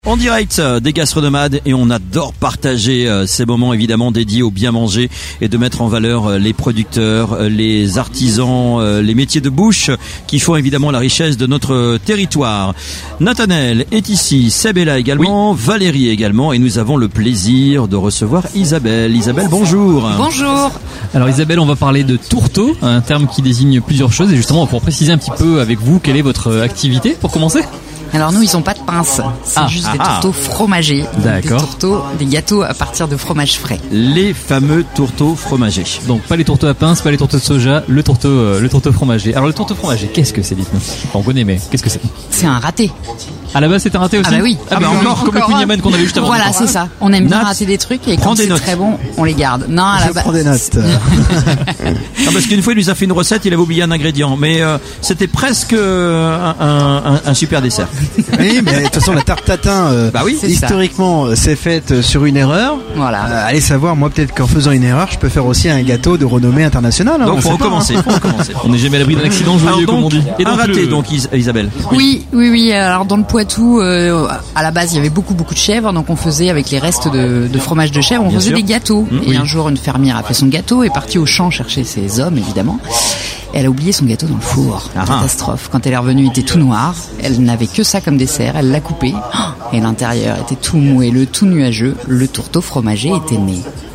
En direct des gastronomades, et on adore partager ces moments évidemment dédiés au bien manger et de mettre en valeur les producteurs, les artisans, les métiers de bouche qui font évidemment la richesse de notre territoire. Nathanaël est ici, Seb est là également, oui. Valérie également, et nous avons le plaisir de recevoir Isabelle. Isabelle, bonjour. Bonjour. Alors Isabelle, on va parler de tourteau, un terme qui désigne plusieurs choses, et justement pour préciser un petit peu avec vous quelle est votre activité pour commencer. Alors nous, ils ont pas de pince, c'est juste des tourteaux fromagés. D'accord. Des tourteaux, des gâteaux à partir de fromage frais. Les fameux tourteaux fromagés. Donc pas les tourteaux à pince, pas les tourteaux de soja, le tourteau fromagé. Alors le tourteau fromagé, qu'est-ce que c'est, dites-nous? On connaît, mais qu'est-ce que c'est? C'est un raté. À la base, c'est un raté aussi. Ah bah oui. Encore comme le kouign-amann qu'on avait juste avant. Voilà, c'est ça. On aime bien rater des trucs et quand c'est très bon, on les garde. Non, à la base. Prends des notes. Non, parce qu'une fois, il nous a fait une recette, il avait oublié un ingrédient, mais c'était presque un super dessert. Oui, mais de toute façon, la tarte tatin, bah oui, historiquement, c'est faite sur une erreur. Voilà. Allez savoir, moi, peut-être qu'en faisant une erreur, je peux faire aussi un gâteau de renommée internationale. Donc, faut recommencer. On n'est jamais à l'abri d'un accident joyeux, comme on dit. Et un raté, donc, Isabelle. Oui. Alors, dans le Poitou, à la base, il y avait beaucoup de chèvres, donc on faisait avec les restes de fromage de chèvre, on faisait des gâteaux. Et un jour, une fermière a fait son gâteau, est partie au champ chercher ses hommes, évidemment. Elle a oublié son gâteau dans le four. Catastrophe. Quand elle est revenue, il était tout noir. Elle n'avait que ça comme dessert. Elle l'a coupé. Et l'intérieur était tout moelleux, tout nuageux. Le tourteau fromager était né.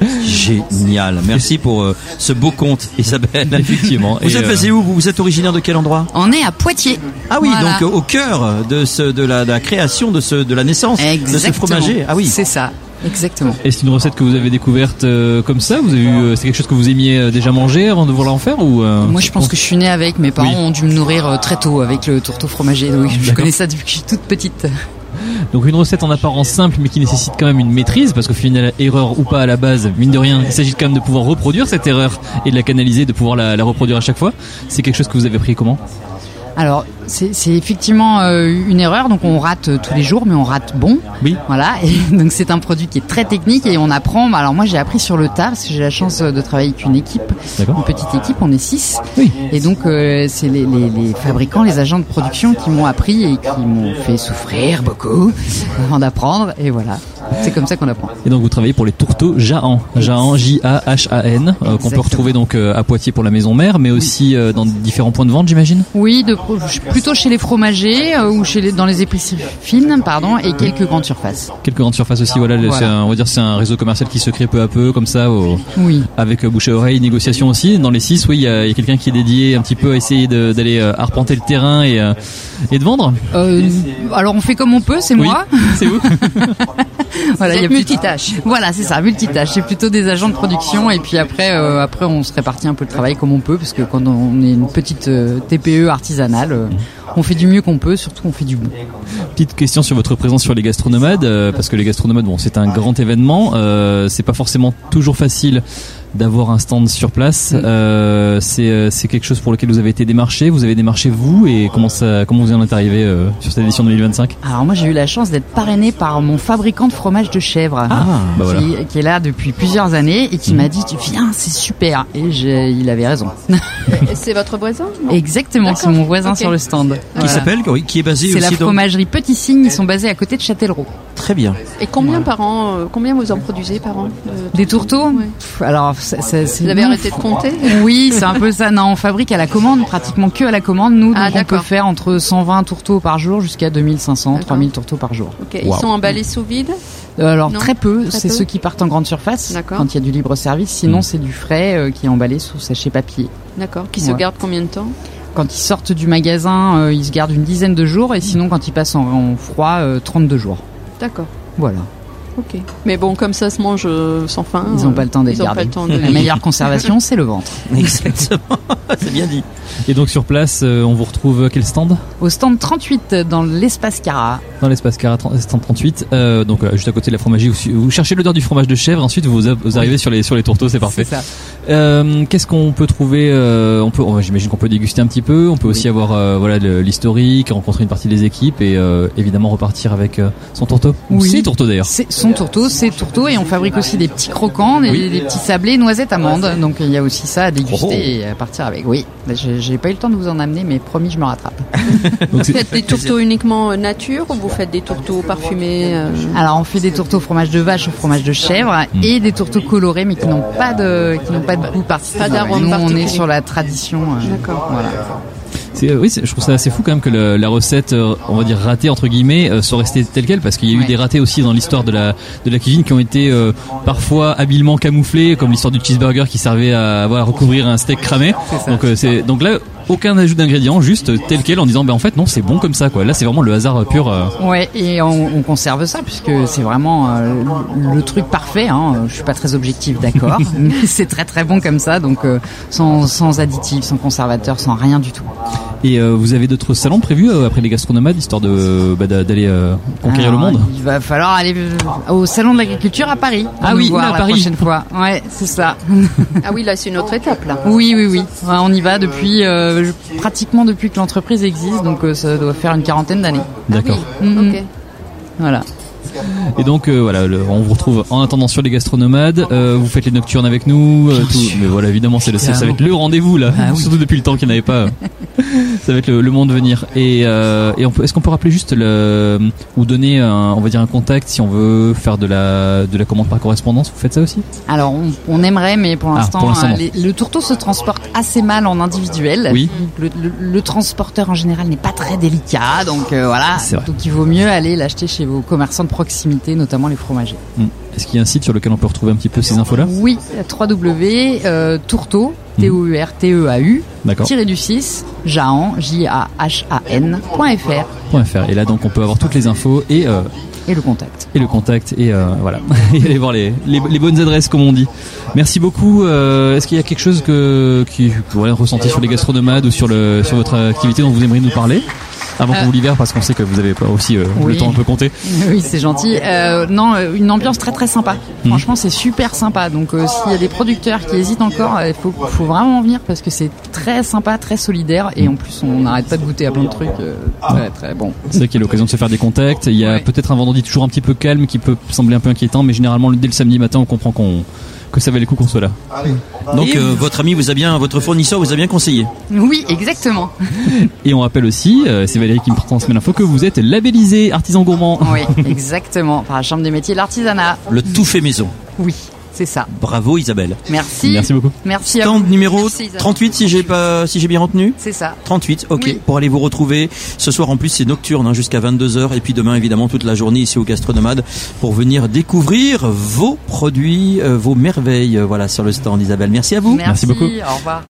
Génial. Merci pour ce beau conte, Isabelle. Effectivement. Vous êtes basé où? Vous êtes originaire de quel endroit? On est à Poitiers. Ah oui, voilà. Donc au cœur de la création de la naissance de ce fromager. Ah oui. C'est ça. Exactement. Et c'est une recette que vous avez découverte comme ça? Vous avez eu, c'est quelque chose que vous aimiez déjà manger avant de vouloir en faire ou Moi, je pense que je suis née avec. Mes parents ont dû me nourrir très tôt avec le tourteau fromager. Oui, je connais ça depuis que je suis toute petite. Donc une recette en apparence simple mais qui nécessite quand même une maîtrise, parce qu'au final, erreur ou pas à la base, mine de rien, il s'agit quand même de pouvoir reproduire cette erreur et de la canaliser, de pouvoir la reproduire à chaque fois. C'est quelque chose que vous avez pris comment? Alors, c'est effectivement une erreur, donc on rate tous les jours, mais on rate bon. Oui. Voilà, et donc c'est un produit qui est très technique et on apprend. Alors moi, j'ai appris sur le tas parce que j'ai la chance de travailler avec une équipe, une petite équipe, on est 6. Oui. Et donc c'est les fabricants, les agents de production qui m'ont appris et qui m'ont fait souffrir beaucoup avant d'apprendre. Et voilà, c'est comme ça qu'on apprend. Et donc vous travaillez pour les tourteaux Jahan, Jahan, qu'on peut retrouver donc à Poitiers pour la maison mère, mais aussi dans différents points de vente, j'imagine. Oui, plutôt chez les fromagers ou dans les épiceries fines, et quelques grandes surfaces. Quelques grandes surfaces aussi, voilà. On va dire c'est un réseau commercial qui se crée peu à peu, comme ça, avec bouche à oreille, négociation aussi. Dans les 6, il y a quelqu'un qui est dédié un petit peu à essayer d'aller arpenter le terrain et de vendre. Alors on fait comme on peut, c'est moi. C'est vous. Voilà, il y a multitâche. Voilà, c'est ça, multitâche. C'est plutôt des agents de production et puis après on se répartit un peu le travail comme on peut, parce que quand on est une petite TPE artisanale, on fait du mieux qu'on peut, surtout on fait du bon. Petite question sur votre présence sur les gastronomades, parce que les gastronomades, c'est un grand événement, c'est pas forcément toujours facile d'avoir un stand sur place. C'est quelque chose pour lequel vous avez été démarché. Vous avez démarché vous, et comment vous en êtes arrivé sur cette édition 2025? Alors moi, j'ai eu la chance d'être parrainée par mon fabricant de fromage de chèvre, qui est là depuis plusieurs années et qui m'a dit tu viens, c'est super. Et il avait raison. C'est votre voisin? Exactement, c'est mon voisin sur le stand. Qui s'appelle, qui est basé aussi. C'est la fromagerie dans... Petit Cygne. Ils sont basés à côté de Châtellerault. Très bien. Et combien par an? Combien vous en produisez par an? Des tourteaux? Alors, vous avez arrêté de compter? Oui, c'est un peu ça. Non, on fabrique à la commande, pratiquement que à la commande. Nous, donc on peut faire entre 120 tourteaux par jour jusqu'à 2500, 3000 tourteaux par jour. Okay. Ils sont emballés sous vide? Alors très peu, c'est ceux qui partent en grande surface quand il y a du libre service. Sinon, c'est du frais qui est emballé sous sachet papier. D'accord. Qui se garde combien de temps? Quand ils sortent du magasin, ils se gardent une dizaine de jours, et sinon quand ils passent en froid, 32 jours. D'accord. Voilà. Ok. Mais bon, comme ça se mange sans faim. Ils n'ont pas le temps d'être gardés. La meilleure conservation, c'est le ventre. Exactement. C'est bien dit. Et donc sur place, on vous retrouve à quel stand? Au stand 38, dans l'espace Cara. Dans l'espace Cara, stand 38. Donc juste à côté de la fromagerie, vous cherchez l'odeur du fromage de chèvre. Ensuite, vous arrivez sur les tourteaux, c'est parfait. C'est ça. Qu'est-ce qu'on peut trouver? J'imagine qu'on peut déguster un petit peu. On peut aussi avoir l'historique, rencontrer une partie des équipes et évidemment repartir avec son tourteau. Oui. C'est tourteau d'ailleurs. C'est son tourteau, c'est tourteau, et on fabrique aussi des petits croquants, des petits sablés, noisettes, amandes. Donc il y a aussi ça à déguster et à partir avec. Oui, j'ai pas eu le temps de vous en amener, mais promis, je me rattrape. Vous faites des tourteaux uniquement nature ou vous faites des tourteaux parfumés Alors on fait des tourteaux au fromage de vache, au fromage de chèvre et des tourteaux colorés mais qui n'ont pas de goût particulier. Pas d'arôme Nous particulier. on est sur la tradition. D'accord. Voilà. Je trouve ça assez fou quand même que la recette, on va dire ratée entre guillemets, soit restée telle quelle, parce qu'il y a eu des ratés aussi dans l'histoire de la cuisine qui ont été parfois habilement camouflés, comme l'histoire du cheeseburger qui servait à recouvrir un steak cramé. Donc là aucun ajout d'ingrédients, juste tel quel, en disant en fait non, c'est bon comme ça quoi. Là c'est vraiment le hasard pur. Ouais, et on conserve ça puisque c'est vraiment le truc parfait. Je suis pas très objective, d'accord, mais c'est très très bon comme ça, donc sans additifs, sans conservateurs, sans rien du tout. Et vous avez d'autres salons prévus après les gastronomades, histoire d'aller conquérir le monde? Il va falloir aller au salon de l'agriculture à Paris. À Paris. La prochaine fois. Ouais, c'est ça. Ah oui, là c'est une autre étape là. Oui. Ouais, on y va depuis pratiquement depuis que l'entreprise existe, donc ça doit faire une 40aine d'années. D'accord. Ah oui. Ok. Voilà. Et donc on vous retrouve en attendant sur les gastronomades. Vous faites les nocturnes avec nous, tout. Mais voilà, évidemment ça va être le rendez-vous là. Surtout depuis le temps qu'il n'y en avait pas. Ça va être le moment de venir. Et est-ce qu'on peut rappeler juste ou donner on va dire un contact si on veut faire de la commande par correspondance? Vous faites ça aussi? Alors on aimerait, mais pour l'instant le tourteau se transporte assez mal en individuel. Oui. Le transporteur en général n'est pas très délicat, donc voilà. Donc il vaut mieux aller l'acheter chez vos commerçants de proximité, notamment les fromagers. Est-ce qu'il y a un site sur lequel on peut retrouver un petit peu ces infos-là? Oui, www.tourteau, TOURTEAU, -du6, Jahan, JAHAN.fr. Et là donc on peut avoir toutes les infos et le contact. Et voilà. Et aller voir les bonnes adresses comme on dit. Merci beaucoup. Est-ce qu'il y a quelque chose qui vous avez ressenti sur les gastronomades ou sur votre activité dont vous aimeriez nous parler? Avant qu'on vous libère, parce qu'on sait que vous avez pas aussi le temps un peu compté. Oui, c'est gentil. Non, une ambiance très très sympa. Franchement, c'est super sympa. Donc, s'il y a des producteurs qui hésitent encore, il faut vraiment venir parce que c'est très sympa, très solidaire, et en plus, on n'arrête pas de goûter à plein de trucs très très bon. C'est vrai qu'il y a l'occasion de se faire des contacts. Il y a peut-être un vendredi toujours un petit peu calme qui peut sembler un peu inquiétant, mais généralement dès le samedi matin, on comprend que ça valait le coup qu'on soit là. Donc votre fournisseur vous a bien conseillé. Oui, exactement. Et on rappelle aussi, c'est Valérie qui me transmet l'info, que vous êtes labellisé artisan gourmand. Oui, exactement, par la Chambre des métiers de l'artisanat. Le tout fait maison. Oui, c'est ça. Bravo Isabelle. Merci. Merci beaucoup. Merci à Stand vous. numéro Merci, 38 si j'ai bien retenu. C'est ça. 38, ok. Oui. Pour aller vous retrouver. Ce soir en plus c'est nocturne jusqu'à 22h et puis demain évidemment toute la journée ici au Gastronomade pour venir découvrir vos produits, vos merveilles. Voilà sur le stand Isabelle. Merci à vous. Merci beaucoup. Au revoir.